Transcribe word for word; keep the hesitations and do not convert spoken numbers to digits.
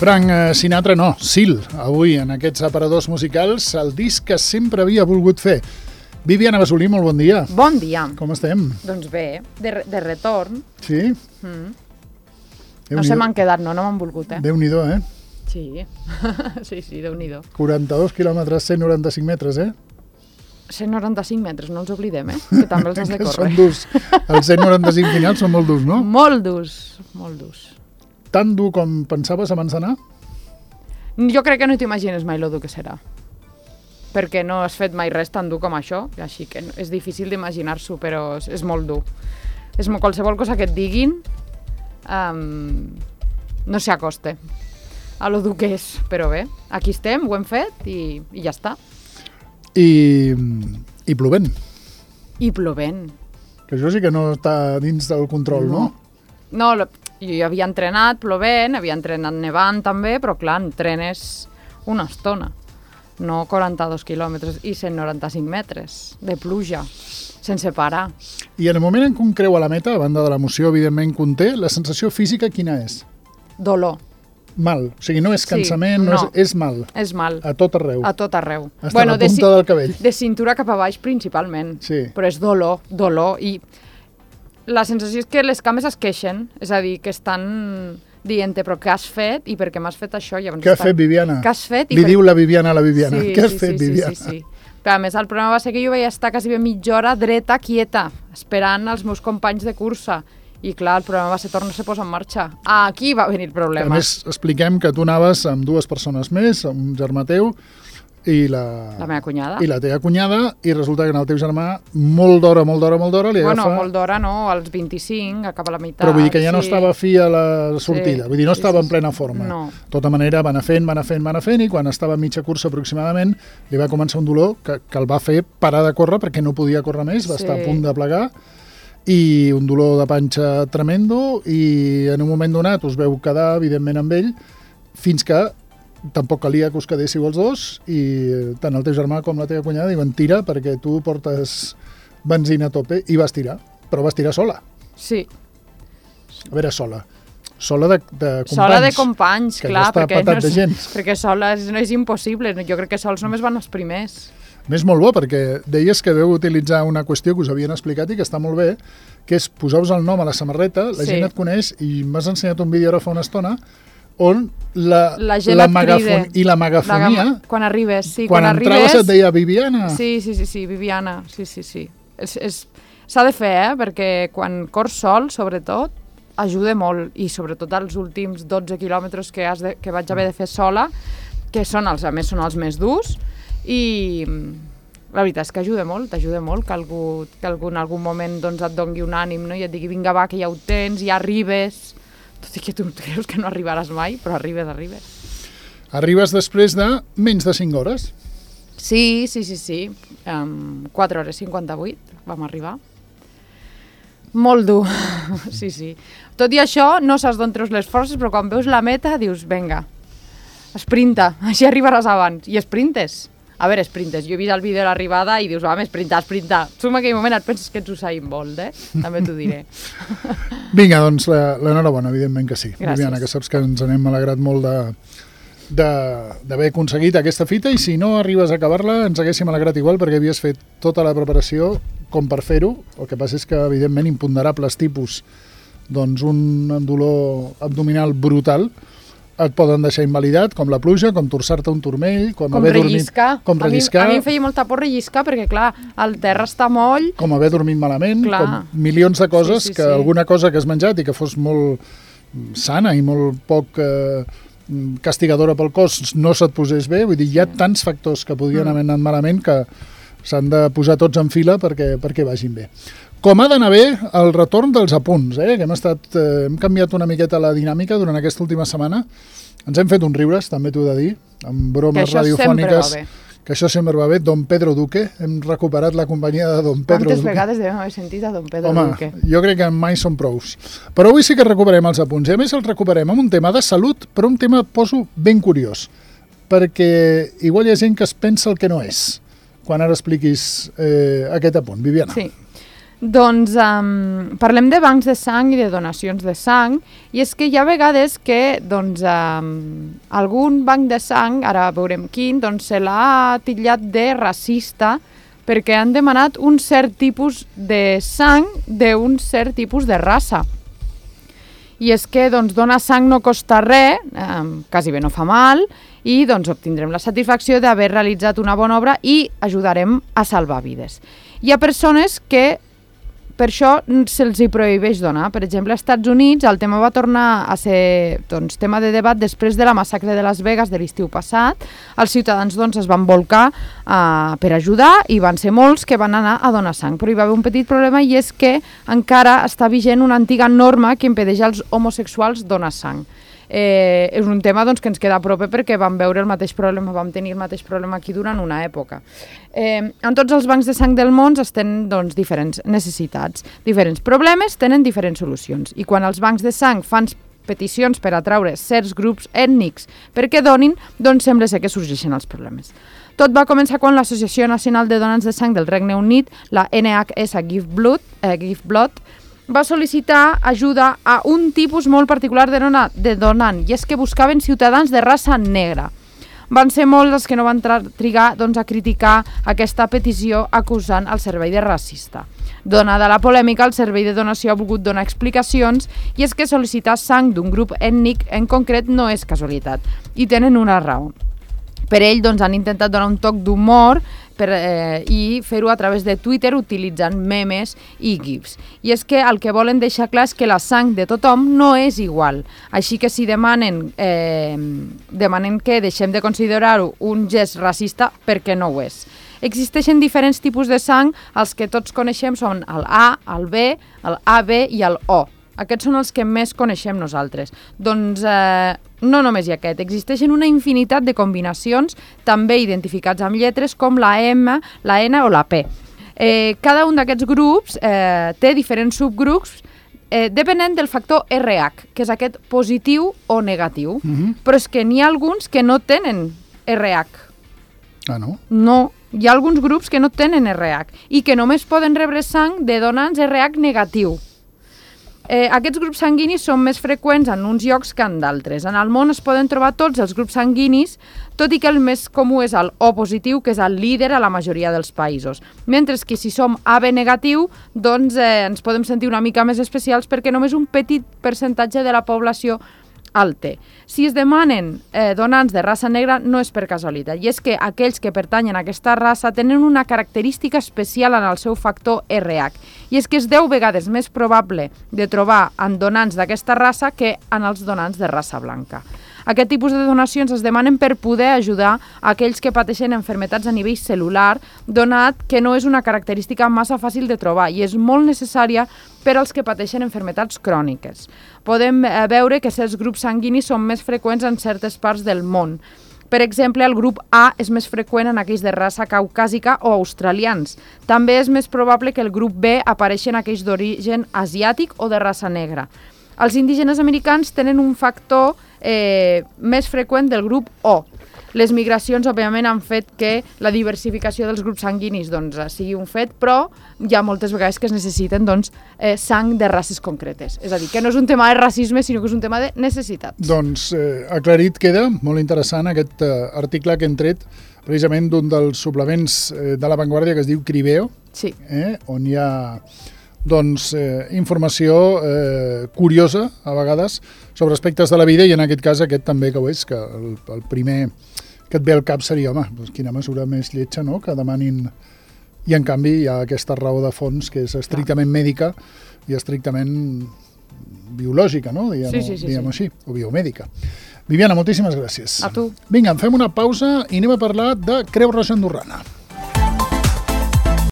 Frank Sinatra no, Sil, avui en aquests aparadors musicals, el disc que sempre havia volgut fer. Viviana Basolí, molt bon dia. Bon dia. Com estem? Doncs bé, de, de retorn. Sí? Mm. No se m'han quedat, no, no m'han volgut, eh? Déu-n'hi-do, eh? Sí, sí, sí, Déu-n'hi-do. quaranta-dos quilòmetres, cent noranta-cinc metres, eh? cent noranta-cinc metres, no els oblidem, eh? Que també els has de córrer. Són durs. Els cent noranta-cinc finals són molt durs, no? Molt durs, molt durs. Tan dur com pensaves abans d'anar? Jo crec que no t'imagines mai lo dur que serà. Perquè no has fet mai res tan dur com això, així que és difícil d'imaginar-s'ho, però és, és molt dur. És qualsevol cosa que et diguin um, no s'acosta a lo dur que és, però bé, aquí estem, ho hem fet i, i ja està. I, i plovent. I plovent. Que això sí que no està dins del control, no? No, no jo havia entrenat plovent, havia entrenat nevant també, però clar, entrenes una estona. No quaranta-dos quilòmetres i cent noranta-cinc metres de pluja, sense parar. I en el moment en què un creu a la meta, a banda de l'emoció, evidentment, conté, la sensació física quina és? Dolor. Mal. O sigui, no és cansament, sí, no, no és, és mal. És mal. A tot arreu. A tot arreu. Hasta bueno, la punta de, del cabell. De cintura cap a baix, principalment. Sí. Però és dolor, dolor. I la sensació és que les cames es queixen, és a dir, que estan dient-te, però què has fet i per què m'has fet això? Què has fet, Viviana? Què has fet? Li per... diu la Viviana a la Viviana. Sí, què has sí, fet, sí, Viviana? Sí, sí, sí. Però a més, el problema va ser que jo vaig estar quasi mitja hora dreta, quieta, esperant els meus companys de cursa. I clar, el problema va ser tornar-se a posar en marxa. Aquí va venir el problema. A més, expliquem que tu anaves amb dues persones més, amb un germà teu i la... La meva cunyada. I la teva cunyada, i resulta que en el teu germà, molt d'hora, molt d'hora, molt d'hora, li agafa... Bueno, molt d'hora no, als vint-i-cinc, acaba la meitat. Però vull dir que ja sí. no estava fi a la sortida, sí, vull dir, no estava sí, sí, en plena forma. No. De tota manera, va anar fent, va anar fent, va anar fent, i quan estava a mitja cursa aproximadament, li va començar un dolor que, que el va fer parar de córrer perquè no podia córrer més, va sí. estar a punt de plegar, i un dolor de panxa tremendo, i en un moment donat us veu quedar, evidentment, amb ell, fins que tampoc calia que us quedéssiu els dos, i tant el teu germà com la teva cunyada diuen tira perquè tu portes benzina a tope, i vas tirar, però vas tirar sola. Sí. A veure, sola. Sola de, de companys. Sola de companys, que clar, no està perquè, patat no és, de gens. perquè sola és, no és impossible. Jo crec que sols només van els primers. Més molt bo, perquè deies que veu utilitzar una qüestió que us havien explicat i que està molt bé, que és posar-vos el nom a la samarreta, la sí. gent et coneix, i m'has ensenyat un vídeo ara fa una estona, on la, la, la megafon i la megafonia... La, quan arribes, sí. Quan, quan entraves arribes, et deia Viviana. Sí, sí, sí, sí Viviana, sí, sí, sí. És, és, s'ha de fer, eh? Perquè quan cors sol, sobretot, ajuda molt, i sobretot els últims dotze quilòmetres que, has de, que vaig haver de fer sola, que són els, a més són els més durs, i la veritat és que ajuda molt, t'ajuda molt que algú, que algú en algun moment doncs, et dongui un ànim, no? I et digui vinga va, que ja ho tens, ja arribes, tot i que tu creus que no arribaràs mai, però arribes, arribes. Arribes després de menys de cinc hores? Sí, sí, sí, sí. Um, quatre hores cinquanta-vuit vam arribar. Molt dur, sí, sí. Tot i això, no saps d'on treus les forces, però quan veus la meta dius, vinga, esprinta, així arribaràs abans. I esprintes. A veure, esprintes. Jo he vist el vídeo de l'arribada i dius, va, esprinta, esprinta. Tu en aquell moment et penses que ets Usain Bolt, eh? També t'ho diré. Vinga, doncs l'enhorabona, evidentment que sí. Gràcies. Viviana, que saps que ens n'hem alegrat molt de d'haver aconseguit aquesta fita, i si no arribes a acabar-la ens haguéssim alegrat igual perquè havies fet tota la preparació com per fer-ho. El que passa és que, evidentment, imponderables tipus, doncs un dolor abdominal brutal, et poden deixar invalidat, com la pluja, com torçar-te un turmell, com, com haver relliscar. dormit... Com relliscar. A mi, a mi em feia molta por relliscar perquè, clar, el terra està moll... Com haver dormit malament, clar. Com milions de coses, sí, sí, que sí. alguna cosa que has menjat i que fos molt sana i molt poc eh, castigadora pel cos no se't posés bé. Vull dir, hi ha tants factors que podrien haver anat malament que s'han de posar tots en fila perquè, perquè vagin bé. Com ha d'anar bé el retorn dels apunts, eh? que hem, estat, eh, hem canviat una miqueta la dinàmica durant aquesta última setmana. Ens hem fet uns riures, també t'ho he de dir, amb bromes radiofòniques. Que això sempre va bé. Don Pedro Duque, hem recuperat la companyia de Don Pedro Quantes Duque. Quantes vegades devem haver sentit a Don Pedro Home, Duque? Jo crec que mai són prous. Però avui sí que recuperem els apunts. I a més els recuperem amb un tema de salut, però un tema, poso, ben curiós. Perquè igual hi ha gent que es pensa el que no és, quan ara expliquis eh, aquest apunt. Viviana. Sí. Doncs um, parlem de bancs de sang i de donacions de sang, i és que hi ha vegades que doncs, um, algun banc de sang, ara veurem quin, doncs se l'ha titllat de racista perquè han demanat un cert tipus de sang d'un cert tipus de raça. I és que doncs, donar sang no costa res, eh, quasi bé no fa mal, i doncs, obtindrem la satisfacció d'haver realitzat una bona obra i ajudarem a salvar vides. Hi ha persones que per això se'ls hi prohibeix donar. Per exemple, als Estats Units el tema va tornar a ser doncs, tema de debat després de la massacre de Las Vegas de l'estiu passat. Els ciutadans doncs, es van volcar uh, per ajudar i van ser molts que van anar a donar sang. Però hi va haver un petit problema i és que encara està vigent una antiga norma que impedeix als homosexuals donar sang. Eh, és un tema doncs, que ens queda a prop perquè vam veure el mateix problema, vam tenir el mateix problema aquí durant una època. Eh, en tots els bancs de sang del món es tenen doncs, diferents necessitats, diferents problemes tenen diferents solucions, i quan els bancs de sang fan peticions per atraure certs grups ètnics perquè donin, doncs sembla ser que sorgeixen els problemes. Tot va començar quan l'Associació Nacional de Donants de Sang del Regne Unit, la N H S Give Blood, eh, Give Blood, va sol·licitar ajuda a un tipus molt particular de, dona, de donant, i és que buscaven ciutadans de raça negra. Van ser molts els que no van trigar doncs, a criticar aquesta petició acusant el servei de racista. Donada la polèmica, el servei de donació ha volgut donar explicacions, i és que sol·licitar sang d'un grup ètnic en concret no és casualitat, i tenen una raó. Per ell doncs, han intentat donar un toc d'humor per, eh, i fer-ho a través de Twitter utilitzant memes i gifs. I és que el que volen deixar clar és que la sang de tothom no és igual. Així que si demanen, eh, demanen que deixem de considerar-ho un gest racista, perquè no ho és. Existeixen diferents tipus de sang, els que tots coneixem són el A, el B, el A B i el O. Aquests són els que més coneixem nosaltres. Doncs eh, no només hi ha aquest, existeixen una infinitat de combinacions, també identificats amb lletres com la M, la N o la P. Eh, cada un d'aquests grups eh, té diferents subgrups eh, depenent del factor R H, que és aquest positiu o negatiu. Mm-hmm. Però és que n'hi ha alguns que no tenen R H. Ah, no? No, hi ha alguns grups que no tenen R H i que només poden rebre sang de donants R H negatiu. Eh, aquests grups sanguinis són més freqüents en uns llocs que en d'altres. En el món es poden trobar tots els grups sanguinis, tot i que el més comú és el O positiu, que és el líder a la majoria dels països. Mentre que si som A B negatiu, doncs eh, ens podem sentir una mica més especials perquè només un petit percentatge de la població el té. Si es demanen eh, donants de raça negra no és per casualitat, i és que aquells que pertanyen a aquesta raça tenen una característica especial en el seu factor R H, i és que és deu vegades més probable de trobar en donants d'aquesta raça que en els donants de raça blanca. Aquest tipus de donacions es demanen per poder ajudar a aquells que pateixen enfermetats a nivell cel·lular, donat que no és una característica massa fàcil de trobar i és molt necessària per als que pateixen enfermetats cròniques. Podem veure que certs grups sanguinis són més freqüents en certes parts del món. Per exemple, el grup A és més freqüent en aquells de raça caucàsica o australians. També és més probable que el grup B apareixi en aquells d'origen asiàtic o de raça negra. Els indígenes americans tenen un factor eh, més freqüent del grup O. Les migracions, òbviament, han fet que la diversificació dels grups sanguinis doncs, sigui un fet, però hi ha moltes vegades que es necessiten doncs, eh, sang de races concretes. És a dir, que no és un tema de racisme, sinó que és un tema de necessitats. Doncs eh, aclarit queda, molt interessant aquest eh, article que hem tret precisament d'un dels suplements eh, de La Vanguardia que es diu Cribeo, sí. eh, on hi ha doncs, eh, informació eh, curiosa, a vegades, sobre aspectes de la vida, i en aquest cas aquest també que ho és, que el, el primer que et ve al cap seria, home, doncs quina mesura més lletja, no?, que demanin... I en canvi hi ha aquesta raó de fons que és estrictament mèdica i estrictament biològica, no?, diguem-ho sí, sí, sí, diguem sí. així, o biomèdica. Viviana, moltíssimes gràcies. A tu. Vinga, fem una pausa i anem a parlar de Creu Roja Andorrana.